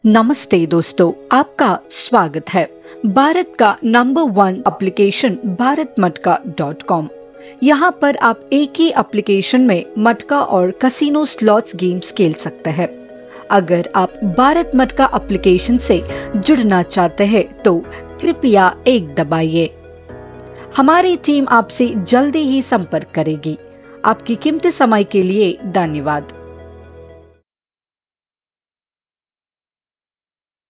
नमस्ते दोस्तों, आपका स्वागत है। भारत का नंबर 1 एप्लीकेशन भारतमटका.com। यहाँ पर आप एक ही एप्लीकेशन में मटका और कैसीनो स्लॉट्स गेम्स खेल सकते हैं। अगर आप भारत मटका एप्लीकेशन से जुड़ना चाहते हैं तो कृपया 1 दबाइए। हमारी टीम आपसे जल्दी ही संपर्क करेगी। आपकी कीमती समय के लिए धन्यवाद।